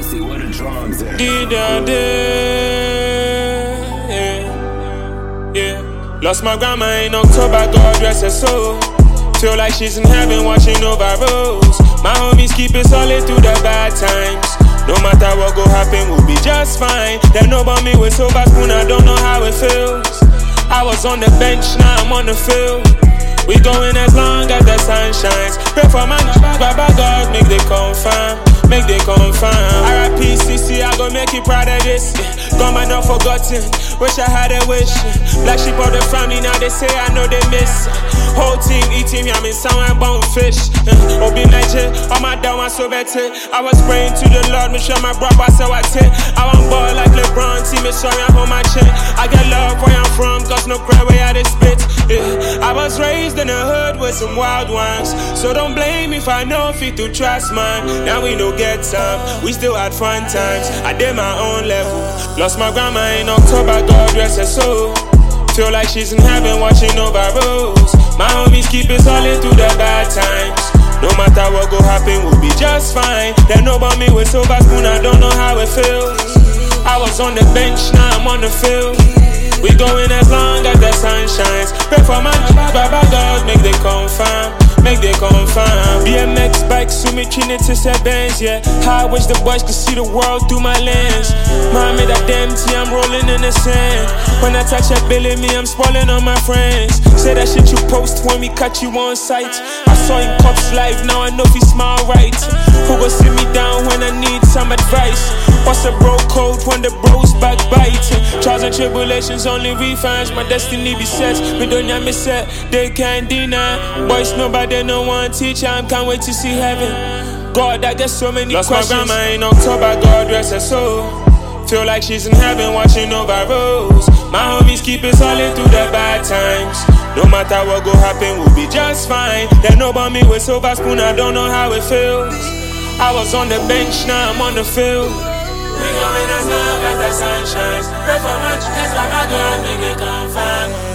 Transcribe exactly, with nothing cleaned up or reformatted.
See what the drums at. Did I yeah, yeah. Lost my grandma in October, God rest her soul. Feel like she's in heaven watching over roads. My homies keep it solid through the bad times. No matter what go happen, we'll be just fine. They know about me with silver spoon, I don't know how it feels. I was on the bench, now I'm on the field. We going as long as the sun shines. Pray for my Baba God, make they confirm, make they confirm. R I P C C, I gon' make you proud of this. Gone but not forgotten, wish I had a wish. Black sheep of the family, now they say I know they miss. Whole team eating me, I'm in someone bone fish. Obi Niger, all my down, I so better. I was praying to the Lord, make sure my brother so I take. I want ball like LeBron, team is sorry, I'm on my chin. I get love where I'm from, cause no cry where I they spit. Yeah. I was raised in the hood with some wild ones, so don't blame me if I know fit to trust man. Now we no get some, we still had fun times. I did my own level. Lost my grandma in October, God rest her soul. Feel like she's in heaven watching over roads. My homies keep it solid through the bad times. No matter what go happen, we'll be just fine. They know about me with silver spoon, I don't know how it feels. I was on the bench, now I'm on the field. We going as long as the sun shines. Pray for my Baba God, make they confirm, make they confirm. B M X bike, Sumi Trinity Benz, yeah. How I wish the boys could see the world through my lens. Mommy, that damn tea, I'm rolling in the sand. When I touch that Billy, me, I'm spoiling on my friends. Say that shit you post when we catch you on sight. I saw him cops live, now I know if he smile right. Who go sit me down when I need some advice? What's a bro code when the bros backbite? Trials and tribulations, only refinds my destiny be set. Me don't ya me set, they can't deny. Boys nobody no one teacher, I can't wait to see heaven. God, I get so many Lost questions. Lost my grandma in October, God rest her soul. Feel like she's in heaven watching over roads. My homies keep it solid through the bad times. No matter what go happen, we'll be just fine. They know about me with silver spoon, I don't know how it feels. I was on the bench, now I'm on the field. We going as long as the sun shines. Pray for much, that's why my God make it confirm.